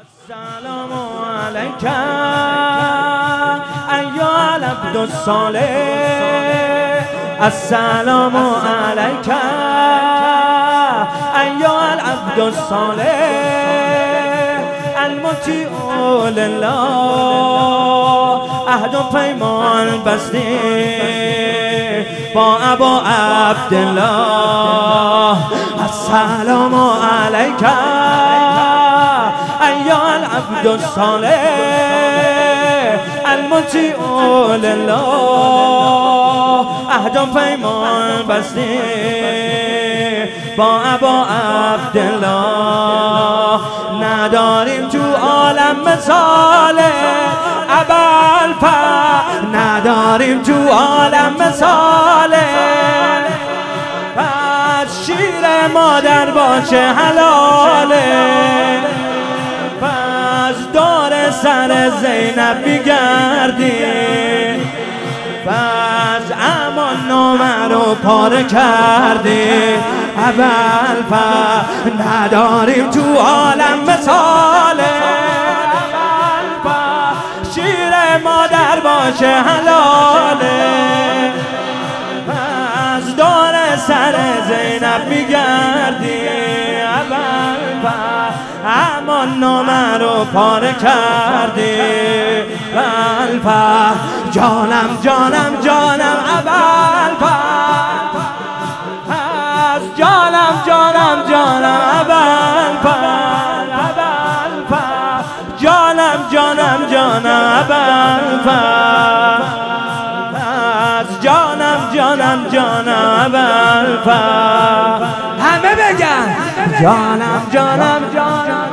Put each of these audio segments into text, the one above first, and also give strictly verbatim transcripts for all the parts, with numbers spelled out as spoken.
السلام علیک ایها العبد الصالح، السلام علیک ایها العبد الصالح، المطیع لله، عهد و پیمان بستی با ابا عبدالله. السلام علیک ایها العبد الصالح، المطیع لله، عهد و پیمان بستی با ابا عبدالله. نداریم تو عالم مثال ابوالفضل، نداریم تو عالم مثال، پس شیر مادر باشه حلاله، پس دور سر زینب میگردی، پس امان نامه رو پاره کردی. ابوالفضل نداریم تو عالم مثال ابوالفضل، شیر مادر باشه حلاله، پس دور سر زینب میگردی. ابوالفضل امان نامه رو پاره کردی. ابوالفضل جانم جانم جانم ابوالفضل، جانم جانم جانم ابوالفضل، ابوالفضل جانم جانم جانم ابوالفضل، جانم جانم جانم ابوالفضل. همه بگن جانم جانم جانم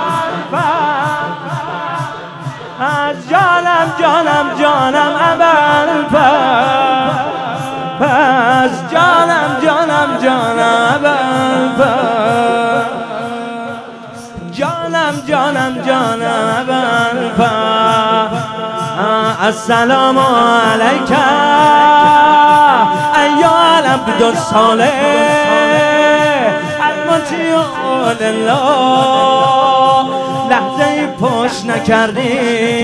ابوالفضل، جانم جانم جانم ابوالفضل، جانم جانم جانم ابوالفضل، جانم جانم جانم ابوالفضل. السلام علیک ایها العبد الصالح، المطیع لله، لحظه پشت نکردی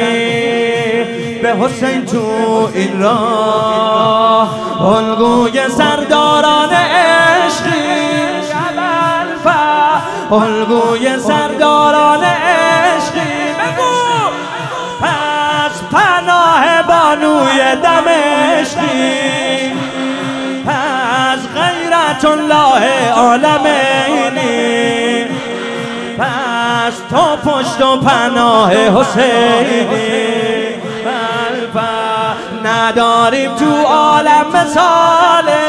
به حسین تو این راه، الگوی سرداران عشقی. ابوالفضل الگوی سرداران عشقی، بگو پس پناه بانوی دمشقی، پس غیرت الله عالمینی، پس تو پشت و پناه حسینی. نداریم تو عالم مثاله،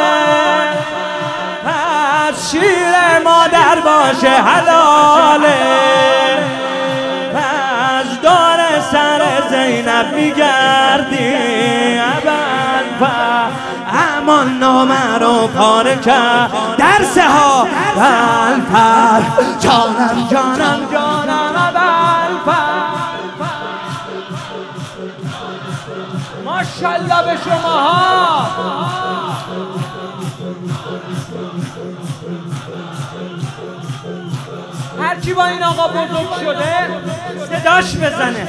پس شیر مادر باشه حلاله، پس دور سر زینب میگردی. ابوالفضل امان نامه رو پاره کرد درسه ها. ابوالفضل جانم جانم جانم ابوالفضل، ماشاءالله به شما ها. هرچی با این آقا بزرگ شده صداش بزنه.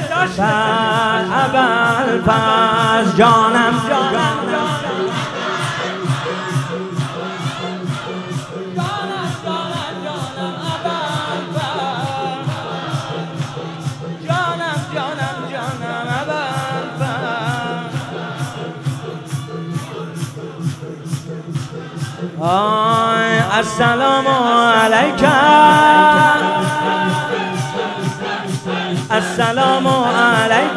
ابوالفضل جانم جانم آی السلام علیک السلام علیک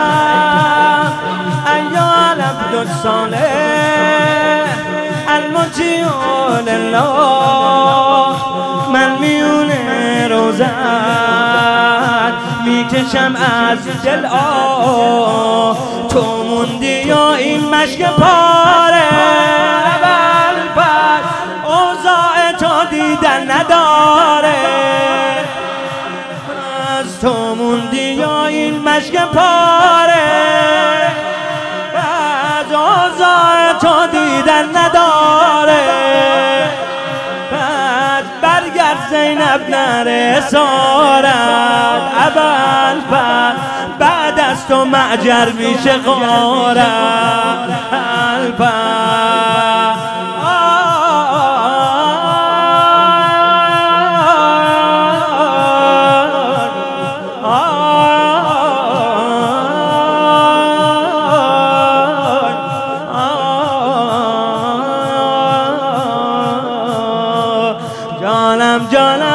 ایها العبد الصالح، المطیع لله، من میون روزت میکشم از دل آه، تو موندی یا این مشک پاره. دیدن نداره، از تو موندی یا این مشک پاره، از آزار تو دیدن نداره، از برگرد زینب نره سارت. الفت بعد از تو معجر میشه غاره الفت جانم جانم